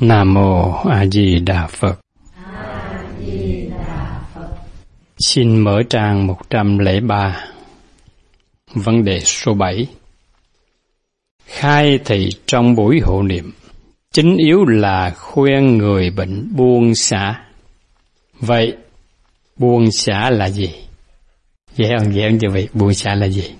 Nam Mô A Di Đà Phật. Xin mở trang 103. Vấn đề số 7. Khai thị trong buổi hộ niệm, chính yếu là khuyên người bệnh buông xả. Vậy, buông xả là gì? Dễ hơn cho vị, buông xả là gì?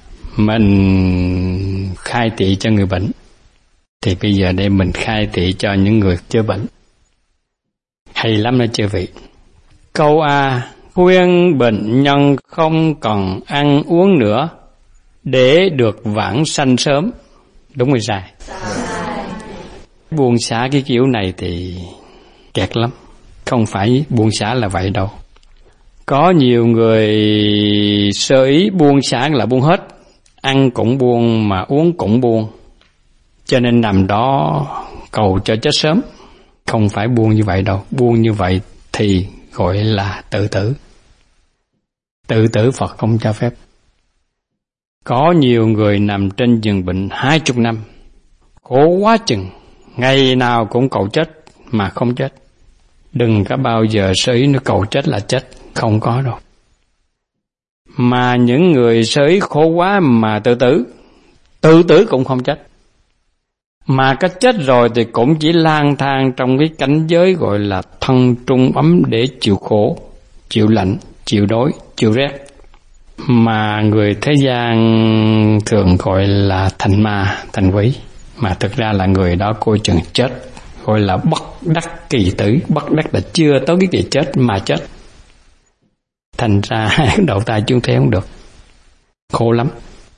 Mình khai thị cho người bệnh, thì bây giờ đây mình khai thị cho những người chưa bệnh. Hay lắm đó chưa vị. Câu A, khuyên bệnh nhân không cần ăn uống nữa để được vãng sanh sớm. Đúng hay sai? Buông xả cái kiểu này thì kẹt lắm. Không phải buông xả là vậy đâu. Có nhiều người sơ ý buông xả là buông hết. Ăn cũng buông mà uống cũng buông. Cho nên nằm đó cầu cho chết sớm. Không phải buông như vậy đâu. Buông như vậy thì gọi là tự tử. Tự tử Phật không cho phép. Có nhiều người nằm trên giường bệnh 20 năm. Khổ quá chừng. Ngày nào cũng cầu chết mà không chết. Đừng có bao giờ sơ ý nó cầu chết là chết. Không có đâu. Mà những người sơ ý khổ quá mà tự tử cũng không chết. Mà cái chết rồi thì cũng chỉ lang thang trong cái cảnh giới gọi là thân trung ấm để chịu khổ, chịu lạnh, chịu đói, chịu rét. Mà người thế gian thường gọi là thành ma, thành quỷ. Mà thực ra là người đó coi chừng chết, gọi là bất đắc kỳ tử. Bất đắc là chưa tới cái kỳ chết mà chết. Thành ra đầu tay chung thế không được. Khổ lắm.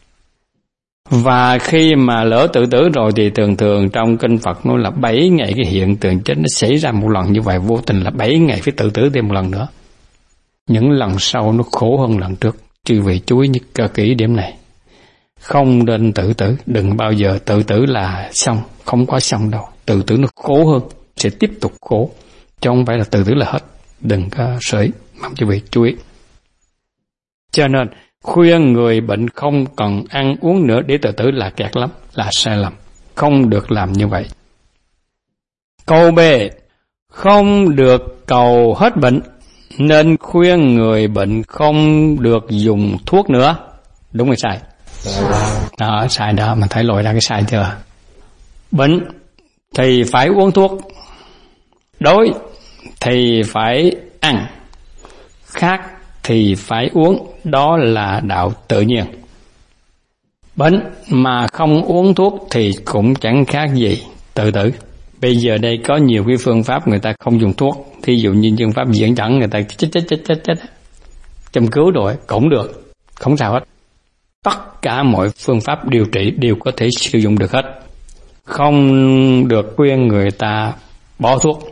Và khi mà lỡ tự tử rồi thì thường trong kinh Phật nói là 7 ngày cái hiện tượng chết nó xảy ra một lần như vậy, vô tình là 7 ngày phải tự tử thêm một lần nữa. Những lần sau nó khổ hơn lần trước. Chư vị chú ý như cơ kỹ điểm này. Không nên tự tử, đừng bao giờ tự tử là xong, không có xong đâu. Tự tử nó khổ hơn, sẽ tiếp tục khổ. Chứ không phải là tự tử là hết. Đừng có sởi, mong chư vị chú ý. Cho nên khuyên người bệnh không cần ăn uống nữa để tự tử là kẹt lắm, là sai lầm. Không được làm như vậy. Câu B, không được cầu hết bệnh, nên khuyên người bệnh không được dùng thuốc nữa. Đúng hay sai? Đó, sai đó, mà thấy lội ra cái sai chưa? Bệnh thì phải uống thuốc, đói thì phải ăn, khát thì phải uống, đó là đạo tự nhiên. Bệnh mà không uống thuốc thì cũng chẳng khác gì tự tử. Bây giờ đây có nhiều cái phương pháp người ta không dùng thuốc. Thí dụ như phương pháp diễn dẫn người ta chết châm cứu rồi cũng được, không sao hết. Tất cả mọi phương pháp điều trị đều có thể sử dụng được hết. Không được khuyên người ta bỏ thuốc.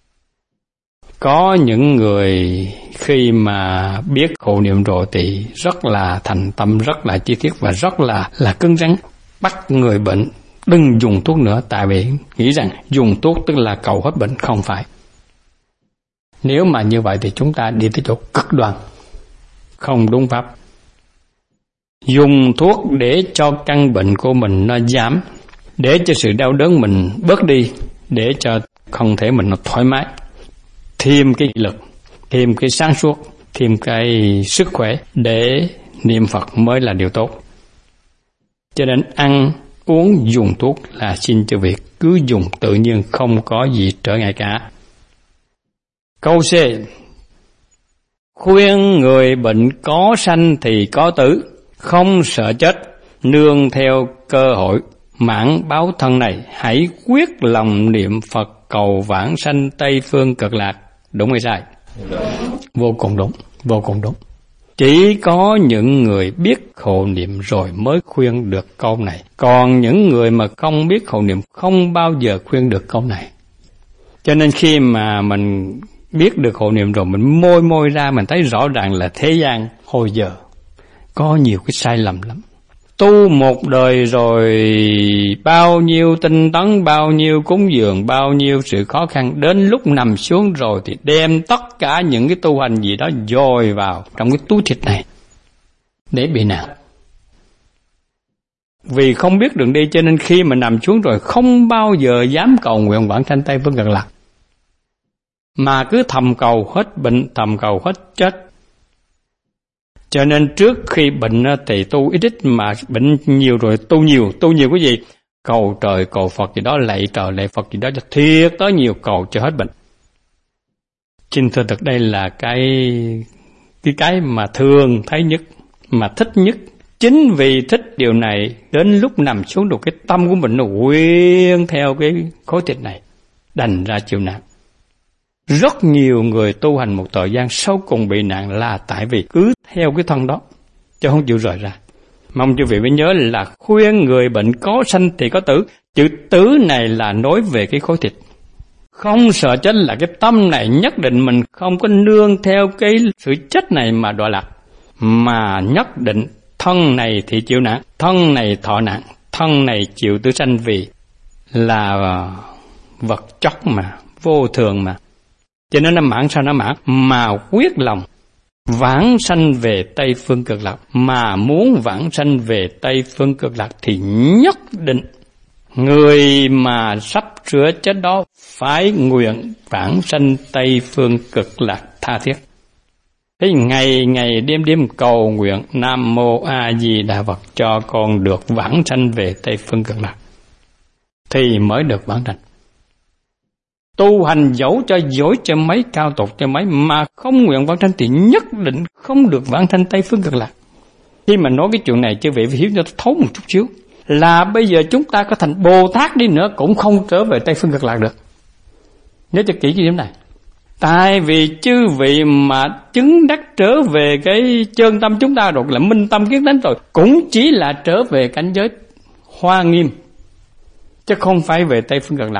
Có những người khi mà biết hộ niệm rồi thì rất là thành tâm, rất là chi tiết và rất là cứng rắn. Bắt người bệnh đừng dùng thuốc nữa, tại vì nghĩ rằng dùng thuốc tức là cầu hết bệnh, không phải. Nếu mà như vậy thì chúng ta đi tới chỗ cực đoan, không đúng pháp. Dùng thuốc để cho căn bệnh của mình nó giảm, để cho sự đau đớn mình bớt đi, để cho thân thể mình nó thoải mái. Thêm cái lực, thêm cái sáng suốt, thêm cái sức khỏe để niệm Phật mới là điều tốt. Cho nên ăn, uống, dùng thuốc là xin cho việc cứ dùng tự nhiên, không có gì trở ngại cả. Câu C, khuyên người bệnh có sanh thì có tử, không sợ chết, nương theo cơ hội mãn báo thân này, hãy quyết lòng niệm Phật cầu vãng sanh Tây Phương Cực Lạc. Đúng hay sai? Đúng. Vô cùng đúng, vô cùng đúng. Chỉ có những người biết hộ niệm rồi mới khuyên được câu này. Còn những người mà không biết hộ niệm không bao giờ khuyên được câu này. Cho nên khi mà mình biết được hộ niệm rồi, mình môi ra mình thấy rõ ràng là thế gian hồi giờ có nhiều cái sai lầm lắm. Tu một đời rồi bao nhiêu tinh tấn, bao nhiêu cúng dường, bao nhiêu sự khó khăn, đến lúc nằm xuống rồi thì đem tất cả những cái tu hành gì đó dồi vào trong cái túi thịt này để bị nạn. Vì không biết đường đi cho nên khi mà nằm xuống rồi không bao giờ dám cầu nguyện vãng sanh Tây Phương Cực Lạc, mà cứ thầm cầu hết bệnh, thầm cầu hết chết. Cho nên trước khi bệnh thì tu ít, mà bệnh nhiều rồi tu nhiều cái gì? Cầu trời, cầu Phật gì đó, lạy trời, lạy Phật gì đó cho thiệt tới nhiều, cầu cho hết bệnh. Xin thưa thật, đây là cái mà thường thấy nhất, mà thích nhất. Chính vì thích điều này, đến lúc nằm xuống được cái tâm của mình nó quyện theo cái khối thịt này, đành ra chịu nạn. Rất nhiều người tu hành một thời gian sau cùng bị nạn là tại vì cứ theo cái thân đó, chứ không chịu rời ra. Mong quý vị phải nhớ là khuyên người bệnh có sanh thì có tử. Chữ tử này là nói về cái khối thịt. Không sợ chết là cái tâm này nhất định mình không có nương theo cái sự chết này mà đọa lạc, mà nhất định thân này thì chịu nạn, thân này thọ nạn, thân này chịu tử sanh, vì là vật chất mà, vô thường mà. Cho nên nó mãn sao nó mãn, mà quyết lòng vãng sanh về Tây Phương Cực Lạc, mà muốn vãng sanh về Tây Phương Cực Lạc thì nhất định người mà sắp sửa chết đó phải nguyện vãng sanh Tây Phương Cực Lạc tha thiết. Thế ngày ngày đêm đêm cầu nguyện Nam Mô A Di Đà Phật cho con được vãng sanh về Tây Phương Cực Lạc thì mới được vãng sanh. Tu hành dẫu cho giỏi cho mấy, cao tục cho mấy, mà không nguyện vãng sanh thì nhất định không được vãng sanh Tây Phương Cực Lạc. Khi mà nói cái chuyện này, chứ vị phải hiểu cho thấu một chút xíu, là bây giờ chúng ta có thành Bồ Tát đi nữa cũng không trở về Tây Phương Cực Lạc được. Nhớ cho kỹ cái điểm này. Tại vì chư vị mà chứng đắc trở về cái chân tâm chúng ta rồi, là minh tâm kiến tánh rồi, cũng chỉ là trở về cảnh giới Hoa Nghiêm, chứ không phải về Tây Phương Cực Lạc.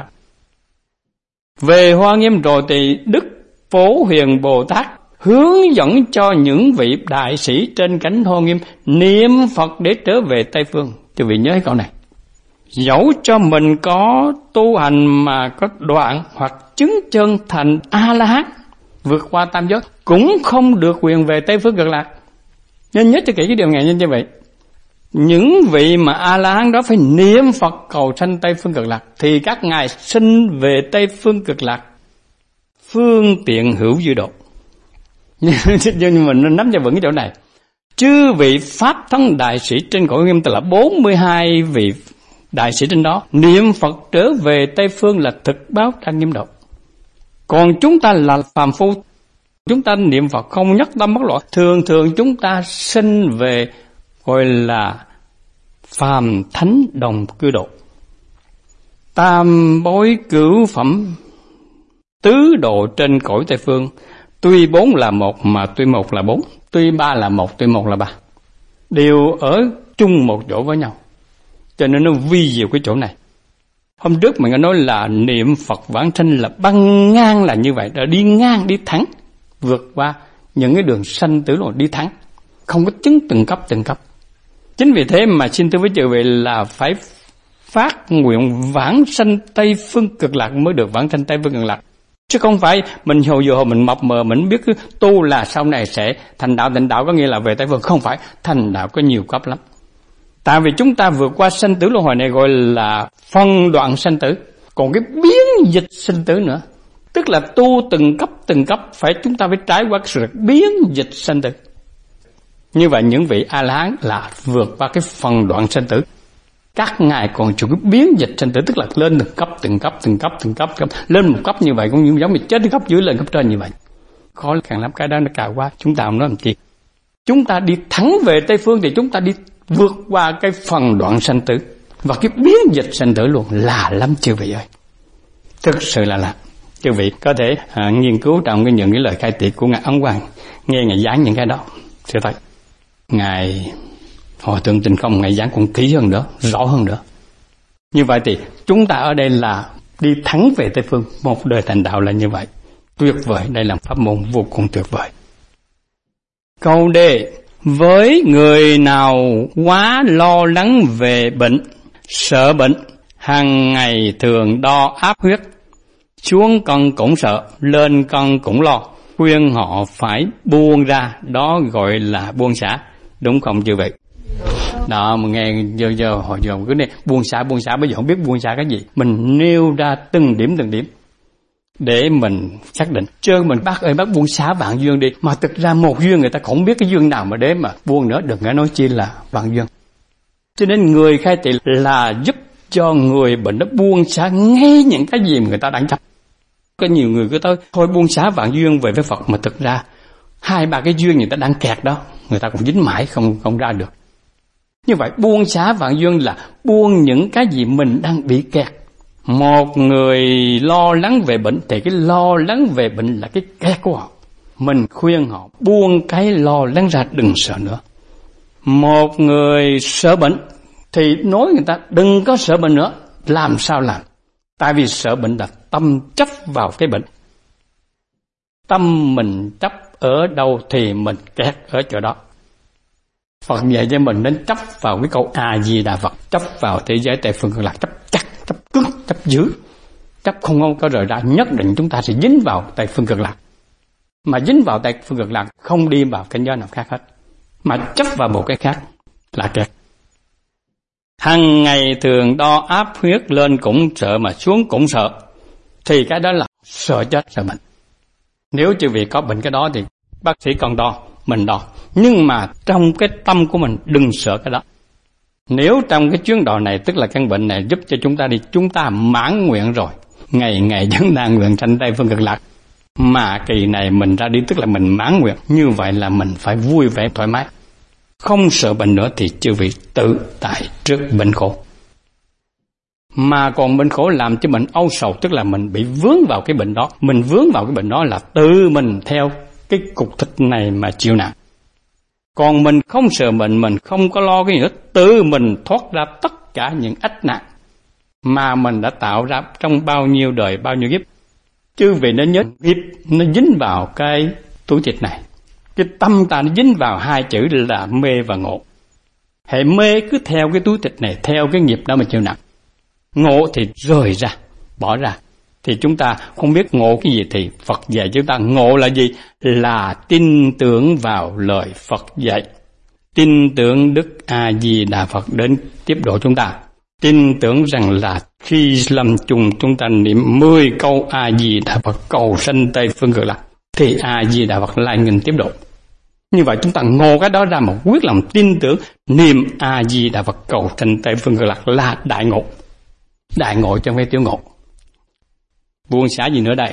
Về Hoa Nghiêm rồi thì Đức Phổ Hiền Bồ Tát hướng dẫn cho những vị đại sĩ trên cánh Hoa Nghiêm niệm Phật để trở về Tây Phương. Quý vị nhớ cái câu này. Dẫu cho mình có tu hành mà có đoạn hoặc chứng chân thành A-la-hán, vượt qua tam giới, cũng không được quyền về Tây Phương Cực Lạc. Nên nhớ cho kỹ cái điều này như vậy. Những vị mà A-la-hán đó phải niệm Phật cầu sanh Tây Phương Cực Lạc, thì các ngài sinh về Tây Phương Cực Lạc phương tiện hữu dư độ. Nhưng mình nắm cho vững cái chỗ này. Chư vị Pháp Thân đại sĩ trên cõi Nghiêm, tức là 42 vị đại sĩ trên đó, niệm Phật trở về Tây Phương là thực báo trang nghiêm độ. Còn chúng ta là phàm phu, chúng ta niệm Phật không nhất tâm bất loạn, thường thường chúng ta sinh về gọi là phàm thánh đồng cư độ. Tam bối cửu phẩm tứ độ trên cõi Tây Phương, tuy 4 là 1 mà tuy 1 là 4, tuy 3 là 1 tuy 1 là 3, đều ở chung một chỗ với nhau. Cho nên nó vi diệu cái chỗ này. Hôm trước mình có nói là niệm Phật vãng sanh là băng ngang là như vậy, là đi ngang, đi thẳng, vượt qua những cái đường sanh tử rồi đi thẳng, không có chứng từng cấp. Chính vì thế mà xin thưa với chư vị là phải phát nguyện vãng sanh Tây Phương Cực Lạc mới được vãng sanh Tây Phương Cực Lạc. Chứ không phải mình hồi mình mập mờ, mình biết tu là sau này sẽ thành đạo có nghĩa là về Tây Phương. Không phải, thành đạo có nhiều cấp lắm. Tại vì chúng ta vượt qua sanh tử luân hồi này gọi là phân đoạn sanh tử. Còn cái biến dịch sanh tử nữa, tức là tu từng cấp phải chúng ta phải trải qua sự biến dịch sanh tử. Như vậy những vị A-la-hán là vượt qua cái phần đoạn sanh tử. Các ngài còn chịu cái biến dịch sanh tử, tức là lên từng cấp, lên một cấp như vậy cũng như giống như chết cấp dưới lên cấp trên như vậy. Khó càng lắm, cái đó nó cào qua, chúng ta không nói làm chi. Chúng ta đi thẳng về Tây Phương thì chúng ta đi vượt qua cái phần đoạn sanh tử và cái biến dịch sanh tử luôn, là lắm chư vị ơi. Thực sự là lạ. Chư vị có thể nghiên cứu trong những cái lời khai thị của ngài Ấn Quang, nghe ngài giảng những cái đó sẽ thấy ngài Hòa Thượng Tịnh Không ngài giảng cũng kỹ hơn nữa, rõ hơn nữa. Như vậy thì chúng ta ở đây là đi thẳng về Tây Phương, một đời thành đạo là như vậy. Tuyệt vời, đây là pháp môn vô cùng tuyệt vời. Câu D. Với người nào quá lo lắng về bệnh, sợ bệnh, hàng ngày thường đo áp huyết, xuống cân cũng sợ, lên cân cũng lo, khuyên họ phải buông ra, đó gọi là buông xả. Đúng không chư vị? Đó, mà nghe giờ hồi giờ cứ này buông xả, bây giờ không biết buông xả cái gì. Mình nêu ra từng điểm để mình xác định. Chứ mình bác ơi bác buông xả vạn duyên đi, mà thực ra một duyên người ta không biết cái duyên nào mà để mà buông nữa, đừng có nói chi là vạn duyên. Cho nên người khai thị là giúp cho người bệnh nó buông xả ngay những cái gì mà người ta đang chấp. Có nhiều người cứ thôi buông xả vạn duyên về với Phật, mà thực ra 2-3 cái duyên người ta đang kẹt đó, người ta cũng dính mãi không ra được. Như vậy buông xả vạn duyên là buông những cái gì mình đang bị kẹt. Một người lo lắng về bệnh thì cái lo lắng về bệnh là cái kẹt của họ. Mình khuyên họ buông cái lo lắng ra, đừng sợ nữa. Một người sợ bệnh thì nói người ta đừng có sợ bệnh nữa. Làm sao làm? Tại vì sợ bệnh là tâm chấp vào cái bệnh. Tâm mình chấp ở đâu thì mình kẹt ở chỗ đó. Phật dạy cho mình nên chấp vào cái câu A Di Đà Phật, chấp vào thế giới Tây Phương Cực Lạc, chấp chắc, chấp cứng, chấp giữ, chấp không có rời ra. Nhất định chúng ta sẽ dính vào Tây Phương Cực Lạc. Mà dính vào Tây Phương Cực Lạc không đi vào cảnh giới nào khác hết, mà chấp vào một cái khác là kẹt. Hằng ngày thường đo áp huyết lên cũng sợ, mà xuống cũng sợ, thì cái đó là sợ chết, sợ bệnh. Nếu chư vị có bệnh cái đó thì bác sĩ còn đo, mình đo. Nhưng mà trong cái tâm của mình đừng sợ cái đó. Nếu trong cái chuyến đò này, tức là căn bệnh này giúp cho chúng ta đi, chúng ta mãn nguyện rồi, ngày ngày vẫn đang nguyện sanh Tây Phương Cực Lạc, mà kỳ này mình ra đi tức là mình mãn nguyện, như vậy là mình phải vui vẻ thoải mái, không sợ bệnh nữa, thì chư vị tự tại trước bệnh khổ. Mà còn bệnh khổ làm cho mình âu sầu, tức là mình bị vướng vào cái bệnh đó. Mình vướng vào cái bệnh đó là tự mình theo cái cục thịt này mà chịu nạn. Còn mình không sợ bệnh, mình không có lo cái gì nữa, tự mình thoát ra tất cả những ách nạn mà mình đã tạo ra trong bao nhiêu đời, bao nhiêu kiếp. Chư vị nên nhớ, nghiệp nó dính vào cái túi thịt này. Cái tâm ta nó dính vào hai chữ là mê và ngộ. Hệ mê cứ theo cái túi thịt này, theo cái nghiệp đó mà chịu nặng. Ngộ thì rời ra, bỏ ra. Thì chúng ta không biết ngộ cái gì, thì Phật dạy chúng ta ngộ là gì? Là tin tưởng vào lời Phật dạy. Tin tưởng Đức A-di-đà Phật đến tiếp độ chúng ta. Tin tưởng rằng là khi lâm chung chúng ta niệm 10 câu A-di-đà Phật cầu sanh Tây Phương Cực Lạc, thì A-di-đà Phật lại ngừng tiếp độ. Như vậy chúng ta ngộ cái đó ra một quyết lòng tin tưởng, niệm A-di-đà Phật cầu sanh Tây Phương Cực Lạc là đại ngộ. Đại ngộ trong cái tiểu ngộ. Buông xả gì nữa đây?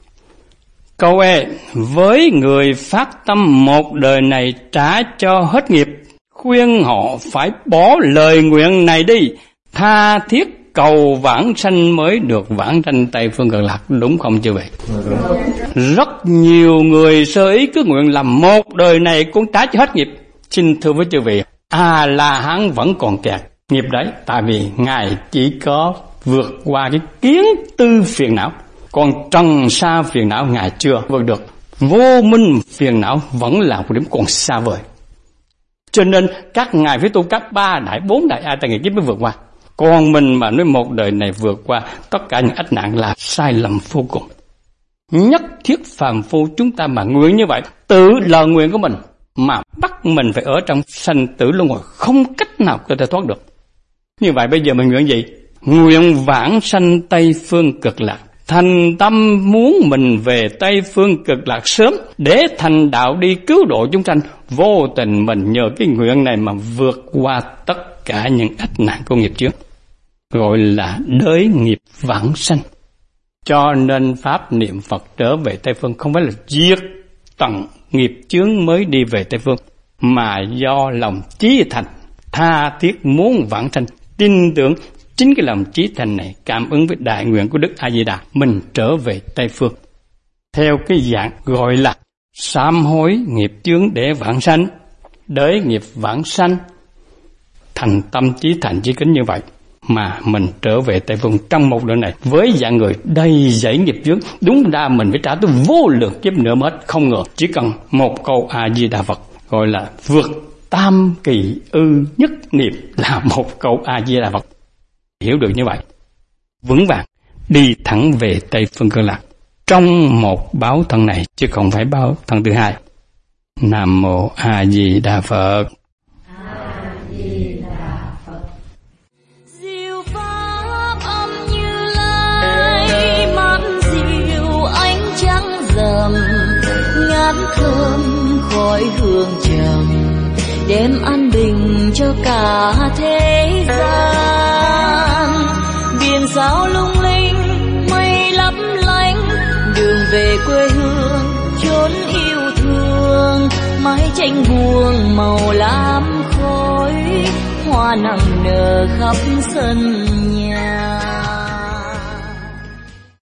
Câu E, với người phát tâm một đời này trả cho hết nghiệp, khuyên họ phải bỏ lời nguyện này đi, tha thiết cầu vãng sanh mới được vãng sanh Tây Phương Cực Lạc, đúng không chư vị? Rất nhiều người sơ ý cứ nguyện làm một đời này cũng trả cho hết nghiệp. Xin thưa với chư vị, A-la-hán vẫn còn kẹt nghiệp đấy, tại vì Ngài chỉ có vượt qua cái kiến tư phiền não, còn trần sa phiền não Ngài chưa vượt được. Vô minh phiền não vẫn là một điểm còn xa vời. Cho nên các ngài phải tu các 3 đại 4 đại A Tăng nghiệp mới vượt qua. Còn mình mà nói một đời này vượt qua tất cả những ách nạn là sai lầm vô cùng. Nhất thiết phàm phu chúng ta mà nguyện như vậy, tự lời nguyện của mình mà bắt mình phải ở trong sanh tử luân hồi, không cách nào có thể thoát được. Như vậy bây giờ mình nguyện gì? Nguyện vãng sanh Tây Phương Cực Lạc, thành tâm muốn mình về Tây Phương Cực Lạc sớm để thành đạo đi cứu độ chúng sanh. Vô tình mình nhờ cái nguyện này mà vượt qua tất cả những ách nạn của nghiệp chướng, gọi là đới nghiệp vãng sanh. Cho nên pháp niệm Phật trở về Tây Phương không phải là diệt tận nghiệp chướng mới đi về Tây Phương, mà do lòng chí thành, tha thiết muốn vãng sanh, tin tưởng. Chính cái lòng chí thành này cảm ứng với đại nguyện của Đức A-di-đà, mình trở về Tây Phương. Theo cái dạng gọi là sám hối nghiệp chướng để vãng sanh, đới nghiệp vãng sanh, thành tâm chí thành chí kính như vậy mà mình trở về Tây Phương trong một đời này với dạng người đầy dẫy nghiệp chướng. Đúng ra mình phải trả tới vô lượng kiếp nữa mới hết, không ngờ chỉ cần một câu A-di-đà Phật, gọi là vượt tam kỳ ư nhất niệm, là một câu A-di-đà Phật. Hiểu được như vậy, vững vàng đi thẳng về Tây Phương Cực Lạc trong một báo thân này, chứ không phải báo thân thứ hai. Nam mô A Di Đà Phật. A Di Đà thơm khói hương trầm, đem an bình cho cả thế gian. Biển sao lung linh, mây lấp lánh, đường về quê hương chốn yêu thương. Mái tranh buông màu lam khói, hoa nặng nở khắp sân nhà.